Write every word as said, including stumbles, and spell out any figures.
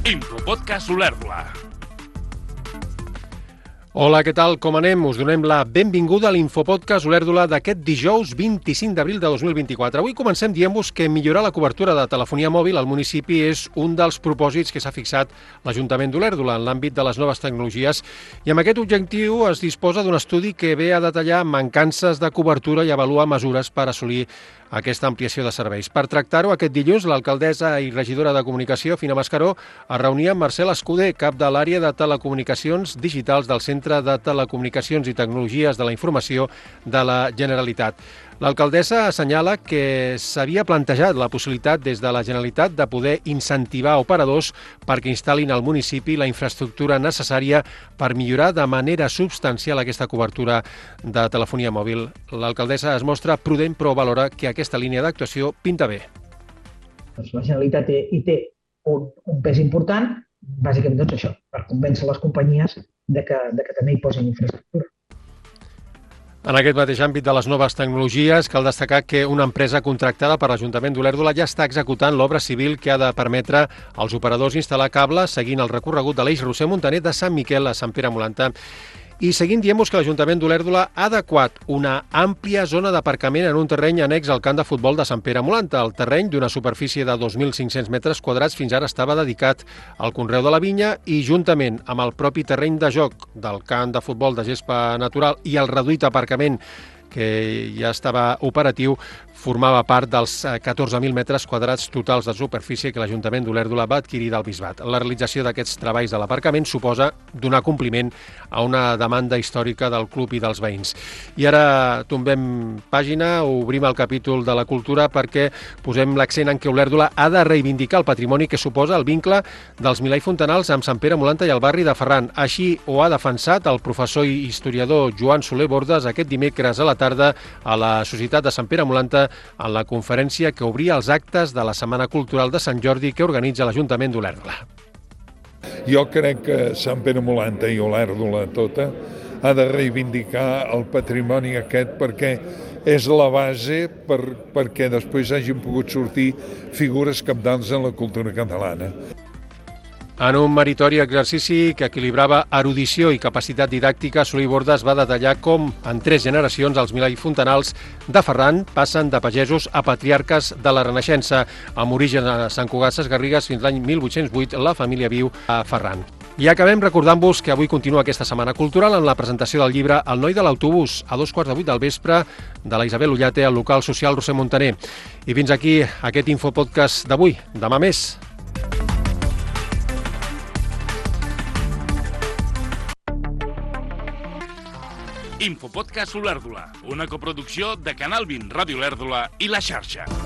Infopodcast Olèrdola. Hola, què tal? Com anem? Us donem la benvinguda a l'Infopodcast Olèrdola d'aquest dijous vint-i-cinc d'abril de dos mil vint-i-quatre. Avui comencem dient-vos que millorar la cobertura de telefonia mòbil al municipi és un dels propòsits que s'ha fixat l'Ajuntament d'Olèrdola en l'àmbit de les noves tecnologies i amb aquest objectiu es disposa d'un estudi que ve a detallar mancances de cobertura i avaluar mesures per assolir aquesta ampliació de serveis. Per tractar-ho, aquest dilluns, l'alcaldessa i regidora de Comunicació, Fina Mascaró, es reunia amb Marcel Escuder, cap de l'àrea de telecomunicacions digitals del Centre de Telecomunicacions i Tecnologies de la Informació de la Generalitat. L'alcaldessa assenyala que s'havia plantejat la possibilitat des de la Generalitat de poder incentivar operadors perquè instal·lin al municipi la infraestructura necessària per millorar de manera substancial aquesta cobertura de telefonia mòbil. L'alcaldessa es mostra prudent però valora que aquesta línia d'actuació pinta bé. Doncs la Generalitat hi té un, un pes important, bàsicament doncs això, per convèncer les companyies de que, de que també hi posin infraestructura. En aquest mateix àmbit de les noves tecnologies, cal destacar que una empresa contractada per l'Ajuntament d'Olèrdola ja està executant l'obra civil que ha de permetre als operadors instal·lar cables seguint el recorregut de l'eix Roser Montaner de Sant Miquel a Sant Pere Molanta. I seguint diem-vos que l'Ajuntament d'Olèrdola ha adequat una àmplia zona d'aparcament en un terreny annex al camp de futbol de Sant Pere Molanta. El terreny, d'una superfície de dos mil cinc-cents metres quadrats, fins ara estava dedicat al conreu de la vinya i, juntament amb el propi terreny de joc del camp de futbol de gespa natural i el reduït aparcament que ja estava operatiu, formava part dels catorze mil metres quadrats totals de superfície que l'Ajuntament d'Olèrdola va adquirir del Bisbat. La realització d'aquests treballs de l'aparcament suposa donar compliment a una demanda històrica del club i dels veïns. I ara tombem pàgina, obrim el capítol de la cultura perquè posem l'accent en què Olèrdola ha de reivindicar el patrimoni que suposa el vincle dels Milà i Fontanals amb Sant Pere Molanta i el barri de Ferran. Així ho ha defensat el professor i historiador Joan Soler Bordes aquest dimecres a la tarda a la Societat de Sant Pere Molanta en la conferència que obria els actes de la Setmana Cultural de Sant Jordi que organitza l'Ajuntament d'Olèrdola. Jo crec que Sant Pere Molanta i Olèrdola tota ha de reivindicar el patrimoni aquest perquè és la base per, perquè després hagin pogut sortir figures cabdals en la cultura catalana. En un meritori exercici que equilibrava erudició i capacitat didàctica, Soler Bordes va detallar com, en tres generacions, els Milà i Fontanals de Ferran passen de pagesos a patriarques de la Renaixença. Amb origen a Sant Cugat Sesgarrigues, fins l'any mil vuit-cents vuit la família viu a Ferran. I acabem recordant-vos que avui continua aquesta Setmana Cultural amb la presentació del llibre El noi de l'autobús, a dos quarts de vuit del vespre, de la Isabel Ullate al local social Roser Montaner. I fins aquí aquest Infopodcast d'avui. Demà més. Infopodcast Olèrdola, una coproducció de Canal vint, Ràdio Olèrdola i La Xarxa.